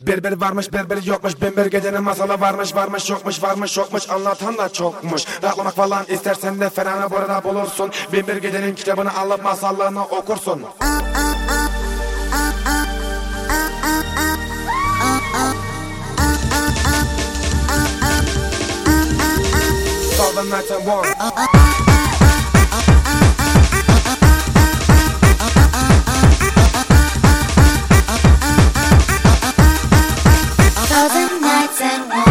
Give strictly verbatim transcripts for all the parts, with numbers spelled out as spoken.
Bir bir varmış bir bir yokmuş, bin bir gecenin masalı varmış varmış yokmuş varmış yokmuş, anlatan da çokmuş. Rahatlamak falan istersen de Ferhan'ı burada bulursun. Bin bir gecenin kitabını alıp masallarını okursun. All the nights I want. Thousand nights and one.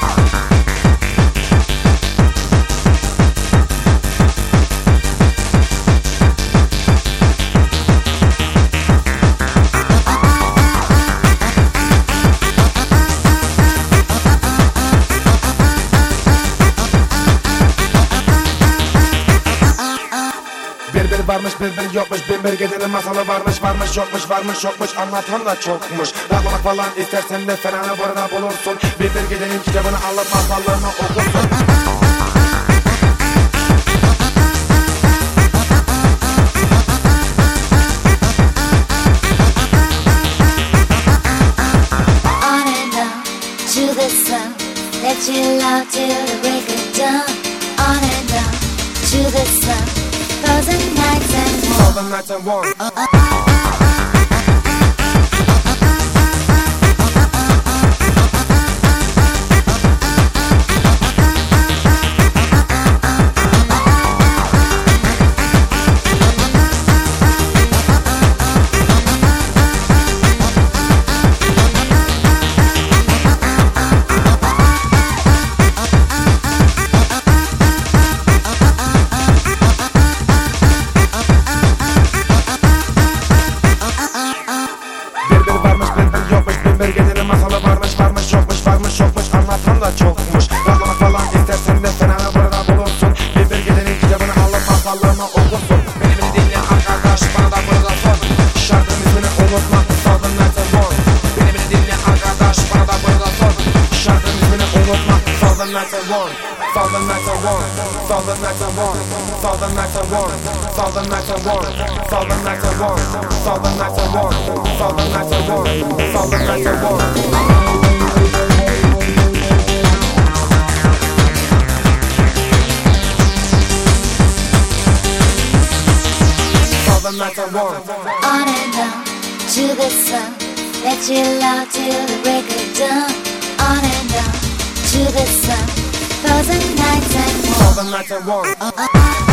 Bir bir varmış bir bir yokmuş, bin bir gecenin masalı varmış varmış yokmuş varmış yokmuş, anlatan da çokmuş. Rahatlamak falan istersen de Ferhan'ı burada bulursun. Bin bir gecenin kitabını alıp masallarını okursun. On and on to the sun. Let you love till the break of dawn. On and on to the sun. Thousand nights and one. All the nights I want. Bir gecenin masalı varmış varmış yokmuş varmış yokmuş, anlatan da çokmuş. Rahatlamak falan istersen de Ferhan'ı burada bulursun. Bir bir gecenin kitabını alıp masallarını okursun. Beni beni dinle arkadaş, bana da burada sor. Şarkının ismini unutma, All the nights I want. Beni beni dinle arkadaş, bana da burada sor. Şarkının ismini unutma, All the nights I want. All the nights I want. All the nights I want. All the nights I want. All the nights I want. All the nights I want. All the nights I want. All the nights I want. All the nights I want. All the nights I want. On and on to the sun. Let you love till the break of dawn. On and on to the sun. Thousand nights and one. All the nights I want.